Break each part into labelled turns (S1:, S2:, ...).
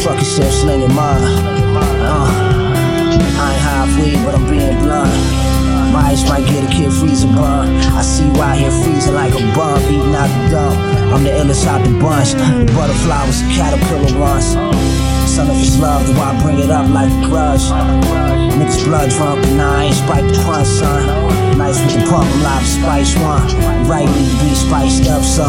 S1: Fuck yourself, slinging mine. I ain't halfway, but I'm being blunt. My ice might get a kid freezer bun. I see you out here freezing like a bum, eating out the dump. I'm the illest out the bunch. The butterfly was a caterpillar once. Son, if it's love, then why bring it up like a grudge? Niggas blood drunk, but nah, I ain't spiked the punch, son. Nice with the pump, I'm live to spice one. Right, need to be spiced up, son.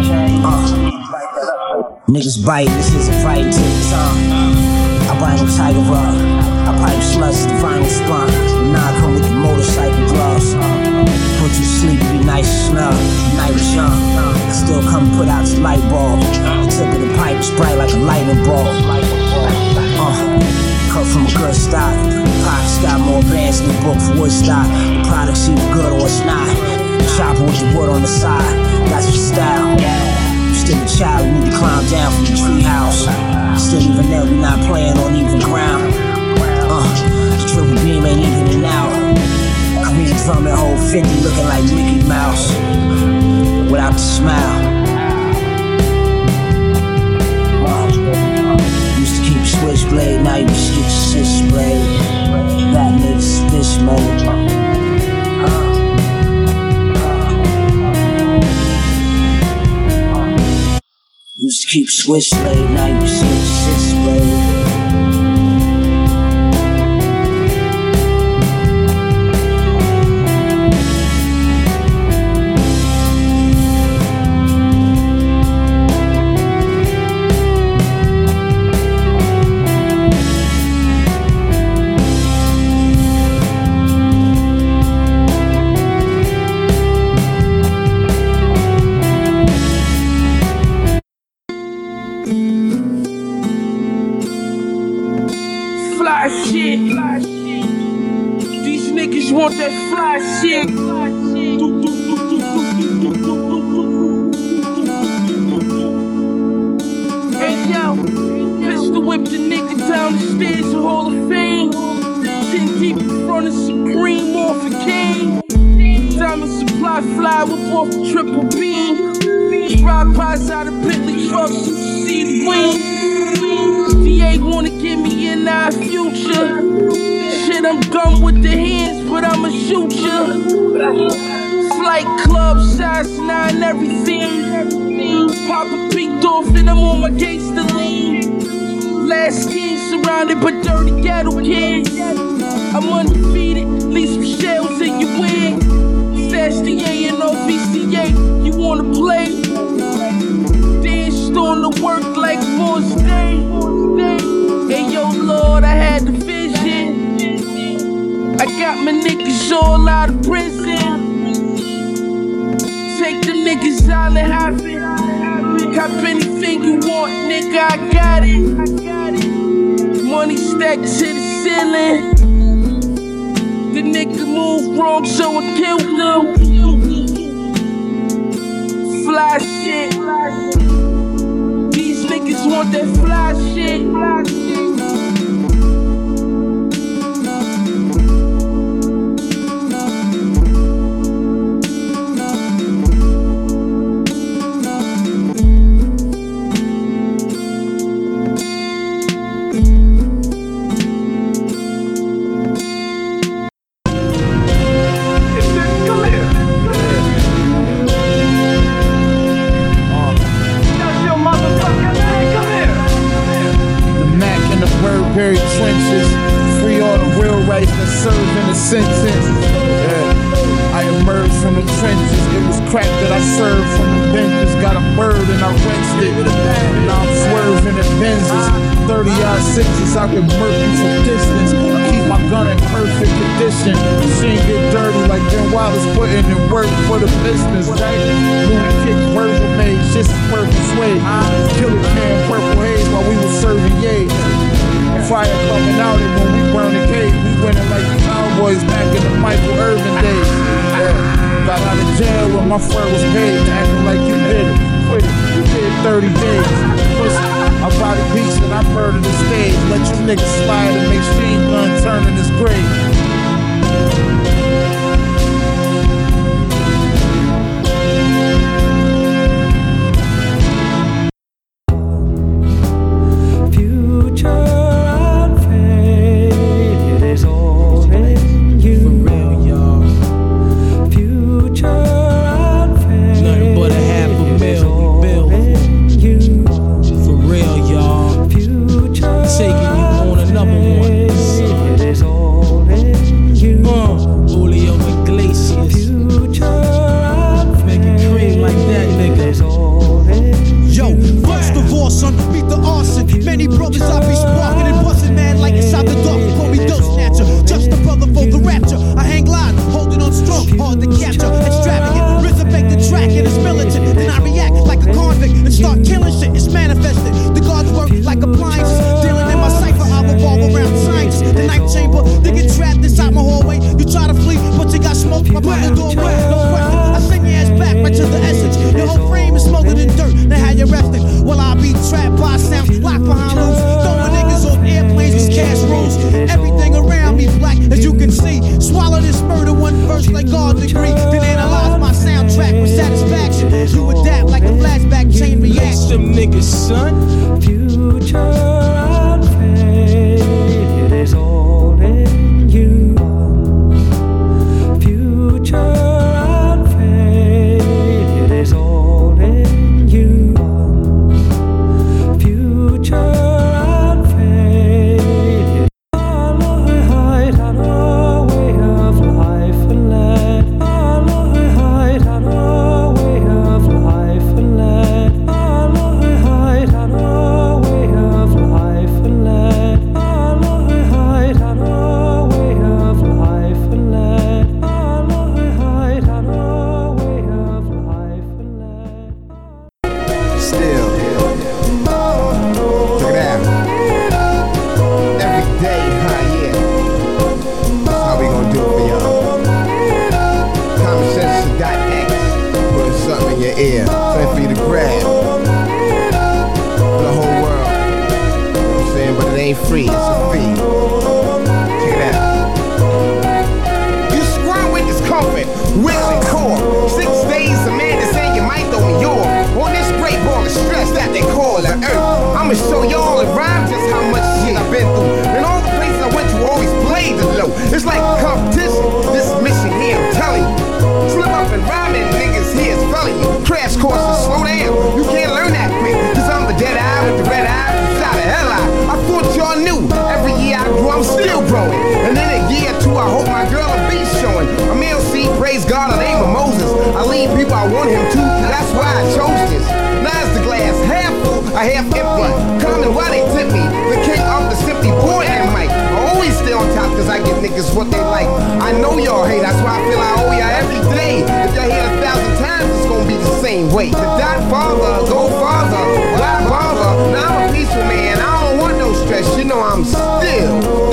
S1: Niggas bite, this is a fight to the tongue. I bite no tiger rub. I pipe sluts, the vinyl spun. Now I come with the motorcycle gloves. Put you to sleep, be nice and snug. Night was young, I still come and put out this light bulb. The tip of the pipe is bright like a lightning bulb. Cut from a good stock. Pockets got more bands than the book for Woodstock. The product's either good or it's not. Chopper with the wood on the side, that's your style. You still a child, you need to climb down from the treehouse. Still even then, we not playing on even ground. The triple beam ain't evening out. Korean drum and whole 50 looking like Mickey Mouse without the smile. Used to keep switchblade, now you just get your switchblade. That nigga's fish mode. Used to keep switchblade, now you just get your switchblade.
S2: These niggas want that fly shit. Hey yo, pistol whip the nigga down the stairs of Hall of Fame. 10 deep in front of Supreme off a King. Diamond Supply fly whip off the triple beam. Ride pies out of Bentley trucks, you see the wing. DA wanna give me in our future. Shit, I'm done with the hands, but I'ma shoot ya. Flight club, size 9, everything. Papa peeked off and I'm on my gangster lean. Last king surrounded by dirty ghetto kids. I'm undefeated, leave some shells in your wig. Stash the A and OVCA, you wanna play? Danced on the work like Morse Day. Hey yo Lord, I had the vision. I got my niggas all out of prison. Take them niggas out and have it. Cop anything you want, nigga, I got it. Money stacked to the ceiling. The nigga moved wrong, so I killed him. Fly shit. These niggas want that fly shit.
S3: Buried trenches, free all the real rights that serve in a sentence. I emerged from the trenches, it was crack that I served from the benches. Got a bird and I wrenched it, and now I'm swerving at Benzes. 30-odd sixes, I could murk you from distance. Keep my gun in perfect condition. Machine get dirty like Ben Wallace putting in work for the business, right? Louis kick Virgil made, just purple suede. Killer can purple haze while we was serving yays. Fire coming out and when we burn the cave, we winning like the Cowboys back in the Michael Irvin days. Got out of jail when my fur was paid, acting like you did it. Quit it, you did 30 days. Pussy, I body beats and I murdered the stage. Let you niggas slide and make Sheen gun turn in this grave.
S4: Beautiful. others I be sparking and busting mad like inside the dark. Call me Dope Snatcher, just a brother for the rapture. I hang glide, holding on strong, hard to capture. Extravagant, resurrect the track and it's militant. Then I react like a convict and start killing shit. It's manifested. The guards work like appliances. Dealing in my cipher, I revolve around scientists. The night chamber, they get trapped inside my hallway. You try to flee, but you got smoke up on the doorway. No question, I send your ass back right to the essence. Your whole frame is smothered in dirt. Now how you resting? Well, I be trapped by sounds locked behind loops. Throwing niggas off airplanes with cash rules. Everything around me black, as you can see. Swallow this murder one verse like God degree. Then analyze my soundtrack with satisfaction. You adapt like a flashback chain reaction.
S2: Them niggas, son.
S5: Future and fate, it is all in you. Future and fate, it is all in you. Future and fate, Allah hide on our way of life and let Allah hide on our way of life and let Allah hide on our way of life and let Allah hide on our way of life and let Allah hide on our way of life and let.
S6: Still, check it out. Every day, yeah. That's how we gonna do it for y'all. Common sense is .x. Putting something in your ear, something for you to grab. For the whole world. You know what I'm saying? But it ain't free, it's a fee. Check it out. You squirm with discomfort, wills and core. 6 days, a man is saying you might throw me off. On this great ball of stress that they call the earth. I'ma show y'all in rhyme just how much shit I've been through. And all the places I went to always played the low. It's like a competition, this mission here, I'm telling you. Slip up and rhyme and niggas here is felling you. Crash courses, slow down, you can't learn that quick. Cause I'm the dead eye with the red eye, shot the hell out. I thought y'all knew, every year I grew, I'm still growing. And in a year or two, I hope my girl will be showing. I'm LC, praise God, the name of Moses. I lead people I want him to, that's why I chose this. Now is the glass half full, or half empty. Common, why they tip me? The king of the simply born and mic. I always stay on top cause I give niggas what they like. I know y'all hate, that's why I feel I owe y'all every day. If y'all hear 1,000 times, it's gonna be the same way. To die farther, go farther, why bother? Now I'm a peaceful man, I don't want no stress. You know I'm still.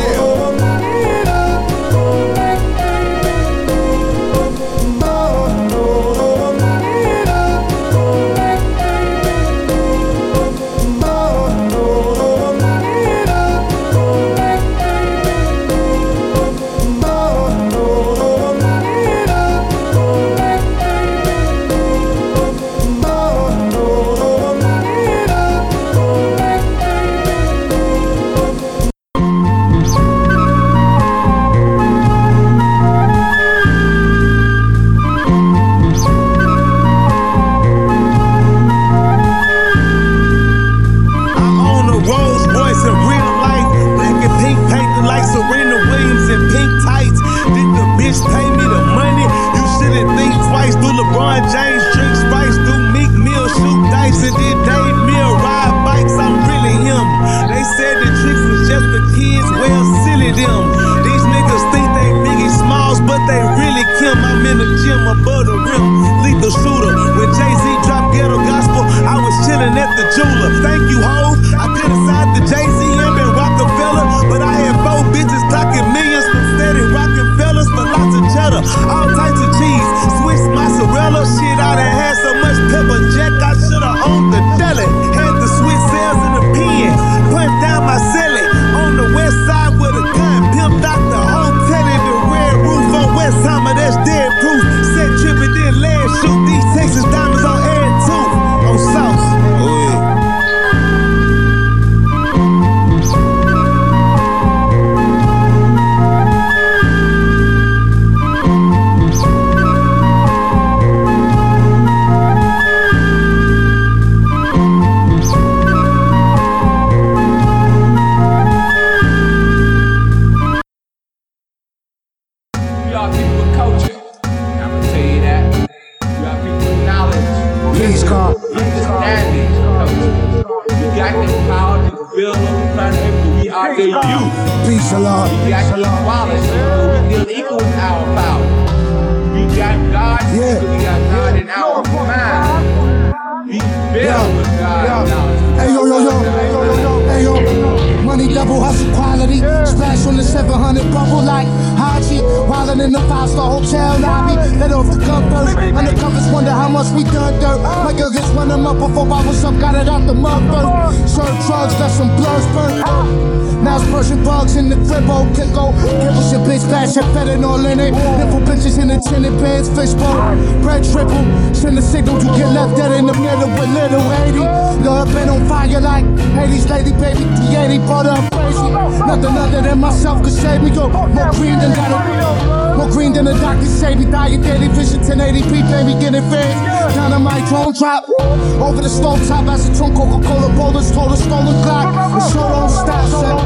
S7: We are the youth.
S3: Peace, Allah.
S7: We got equality. We feel equal with our power. We got God.
S3: Yeah.
S7: We got God in our mind. We build with God in our mind.
S3: Hey yo, hey yo. Money double hustle quality. Splash on the 700 bubble like Haji. Wildin' in the 5-star hotel lobby. Let off the gun first. Undercovers wonder how much we done dirt. My girl gets run them up before I was up. Got it out the mud first. Serve drugs, let some bloods burn. Now it's Persian bugs in the cribbo. Kicko. Kibbles your bitch bash. Have better than all in it. Nipple bitches in the tinted beds. Fishbowl. Bread triple. Send a signal to get left dead in the middle with little 80. Love been on fire like Hades, lady, baby, T80, brought up crazy. Nothing other than myself could save me. Go more green than more green than the doctor say me. Die your daily vision, 1080p, baby, getting fed. Dynamite drone drop over the stove top as a trunk. Coca-Cola boulders, told a stolen clock. The show don't stop,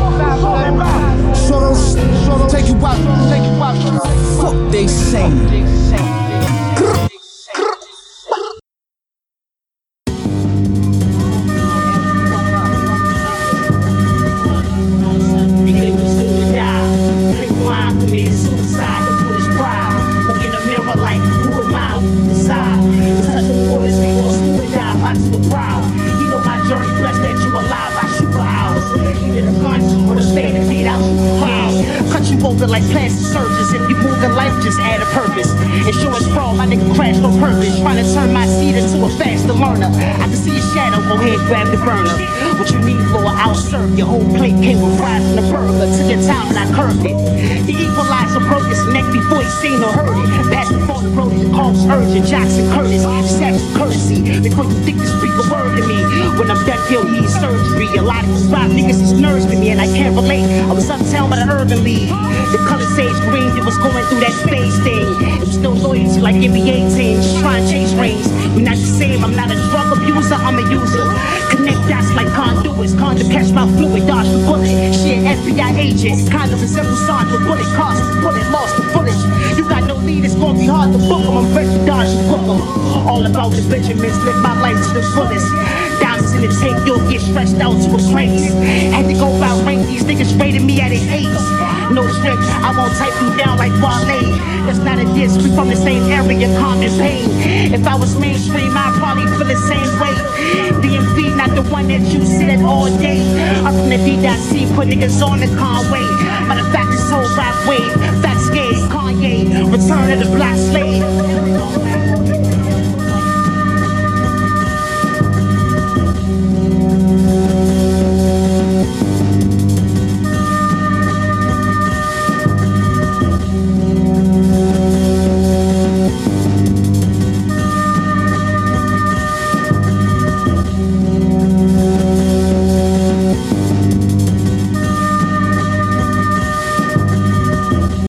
S3: show don't take you out,
S1: Fuck they say.
S8: Like plastic surgeons, if you move in life, just add a purpose. Insurance fraud, my nigga crashed on purpose. Trying to turn my seed into a faster learner. I can see a shadow, go ahead, grab the burner. What you need, Lord, I'll serve. Your whole plate came with fries and a burger. Took your time and I curved it. The equalizer broke his neck before he seen or heard it. Pass before the road, the calls urgent. Jackson Curtis, just act courtesy before you think to speak a word to me. When I'm dead, he'll need surgery. A lot of these rock niggas is nerves to me and I can't relate. I was uptown by the urban league. The color sage green, it was going through that space thing. It was still loyalty like NBA teams, just trying to chase rings. We not the same, I'm not a drug abuser, I'm a user. Connect dots like conduits, condom catch my fluid, dodge the bullet. Shit, FBI agent, kind of resemble Sandra Bullet, cost the bullet, lost the bullet. You got no lead, it's gonna be hard to book them. I'm ready to dodge the book them. All about the Benjamins, live my life to the fullest. Diamonds in the tape, you'll get stretched out to a place. Had to go about rank, these niggas rated me at an 8. No trip, I won't type you down like Wale. That's not a diss, we from the same area, common pain. If I was mainstream, I'd probably feel the same way. DMV, not the one that you sit at all day. I'm from the D.C, put niggas on the Conway. Matter of fact, this whole rap wave, fat skate, Kanye, return of the black slave.